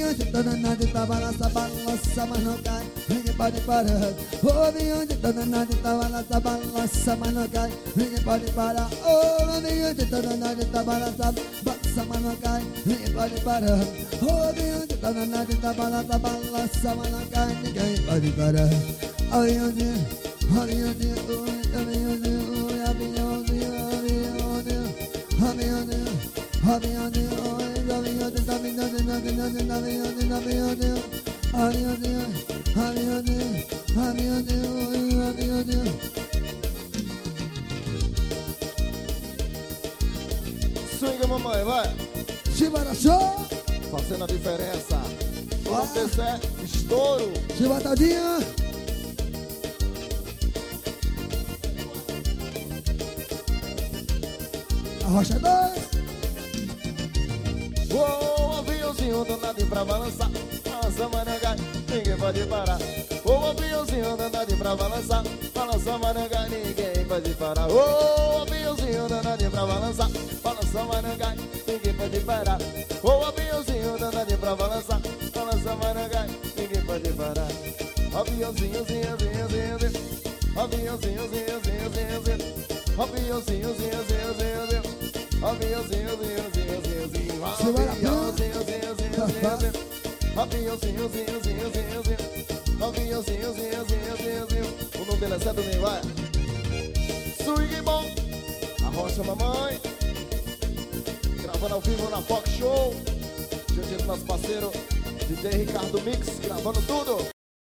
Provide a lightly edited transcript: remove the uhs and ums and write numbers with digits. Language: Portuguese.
avião de toda nada tá balança, balança, mas não cai, ninguém pode parar. O avião de toda nada tá balança, balança, mas não cai, ninguém pode parar. O avião de toda nada tá balança, balança, mas não cai, ninguém pode parar. O avião de toda nada tá balança, balança, mas não cai, ninguém pode parar. Aviãozinho, aviãozinho, aviãozinho, aviãozinho, aviãozinho, aviãozinho, aviãozinho, aviãozinho, tá vindo, aviãozinho, aviãozinho, aviãozinho, aviãozinho, aviãozinho, aviãozinho. Swing, mamãe, vai! Chibara show! Fazendo a diferença. O TC, estouro. Chibatadinha! A Rocha 2! O aviãozinho danado pra balançar, balança, manegai, ninguém pode parar. O aviãozinho danado pra balançar, balança, manegai, ninguém pode parar. O aviãozinho danado pra balançar, balança, manegai, ninguém pode parar. O aviãozinho danado pra balançar, balança, manegai, ninguém pode parar. Aviãozinho, zinho, zinho, zinho, zinho. Aviãozinho, zinho, zinho, zinho, zinho. Aviãozinho, zinho, zinho, zinho, zinho. Aviãozinho, zinho, zinho, zinho, zinho. Aviãozinho, zinho, zinho, zinho, zinho. Aviãozinho, zinho, zinho, zinho, zinho. Aviãozinho, zinho, zinho, zinho, zinho. O nome dele é Zé Domingo, vai. Swing bom. A Rocha, mamãe. Gravando ao vivo na Fox Show. Junto com nosso parceiro DJ Ricardo Mix, gravando tudo.